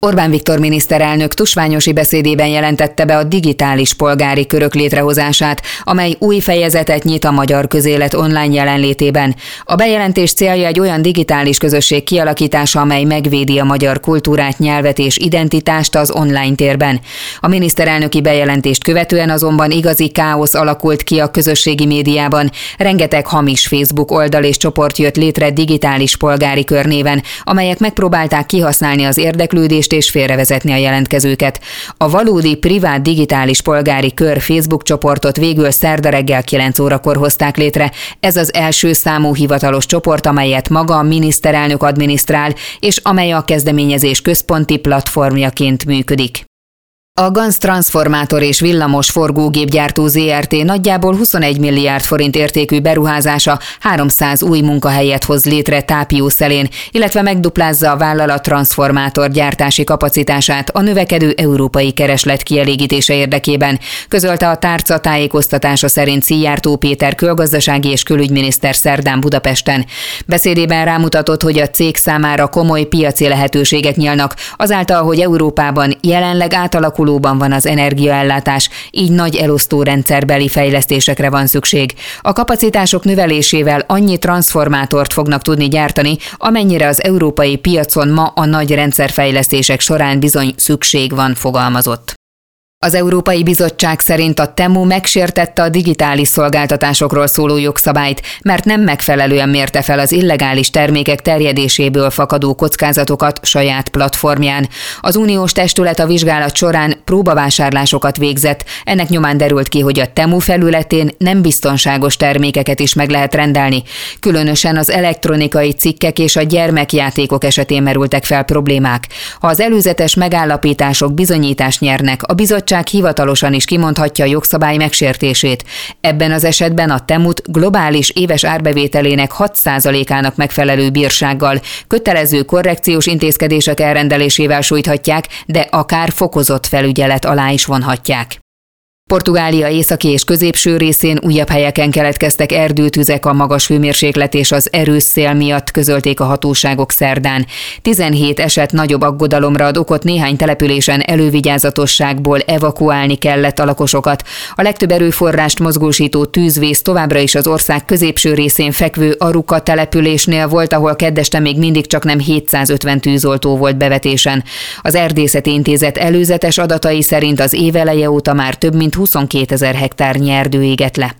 Orbán Viktor miniszterelnök tusványosi beszédében jelentette be a digitális polgári körök létrehozását, amely új fejezetet nyit a magyar közélet online jelenlétében. A bejelentés célja egy olyan digitális közösség kialakítása, amely megvédi a magyar kultúrát, nyelvet és identitást az online térben. A miniszterelnöki bejelentést követően azonban igazi káosz alakult ki a közösségi médiában. Rengeteg hamis Facebook oldal és csoport jött létre digitális polgári kör néven, amelyek megpróbálták kihasználni az érdeklődést és félrevezetni a jelentkezőket. A valódi privát digitális polgári kör Facebook csoportot végül szerda reggel 9 órakor hozták létre. Ez az első számú hivatalos csoport, amelyet maga a miniszterelnök adminisztrál, és amely a kezdeményezés központi platformjaként működik. A GANZ Transformátor és Villamos Forgógépgyártó Zrt. nagyjából 21 milliárd forint értékű beruházása 300 új munkahelyet hoz létre Tápiószelén, illetve megduplázza a vállalat transformátor gyártási kapacitását a növekedő európai kereslet kielégítése érdekében, közölte a tárca tájékoztatása szerint Szijjártó Péter külgazdasági és külügyminiszter szerdán Budapesten. Beszédében rámutatott, hogy a cég számára komoly piaci lehetőségek nyílnak, azáltal, hogy Európában jelenleg átalakulóban van az energiaellátás, így nagy elosztórendszerbeli fejlesztésekre van szükség. A kapacitások növelésével annyi transformátort fognak tudni gyártani, amennyire az európai piacon ma a nagy rendszerfejlesztések során bizony szükség van, fogalmazott. Az Európai Bizottság szerint a Temu megsértette a digitális szolgáltatásokról szóló jogszabályt, mert nem megfelelően mérte fel az illegális termékek terjedéséből fakadó kockázatokat saját platformján. Az uniós testület a vizsgálat során próbavásárlásokat végzett, ennek nyomán derült ki, hogy a Temu felületén nem biztonságos termékeket is meg lehet rendelni. Különösen az elektronikai cikkek és a gyermekjátékok esetén merültek fel problémák. Ha az előzetes megállapítások bizonyítást nyernek, a bizottság hivatalosan is kimondhatja a jogszabály megsértését. Ebben az esetben a Temut globális éves árbevételének 6%-ának megfelelő bírsággal, kötelező korrekciós intézkedések elrendelésével sújthatják, de akár fokozott felügyelet alá is vonhatják. Portugália északi és középső részén újabb helyeken keletkeztek erdőtüzek a magas hőmérséklet és az erős szél miatt, közölték a hatóságok szerdán. 17 eset nagyobb aggodalomra ad okot, néhány településen elővigyázatosságból evakuálni kellett a lakosokat. A legtöbb erőforrást mozgósító tűzvész továbbra is az ország középső részén fekvő Aruca településnél volt, ahol keddeste még mindig csaknem 750 tűzoltó volt bevetésen. Az Erdészeti Intézet előzetes adatai szerint az év eleje óta már több mint 22 000 hektárnyi erdő égett le.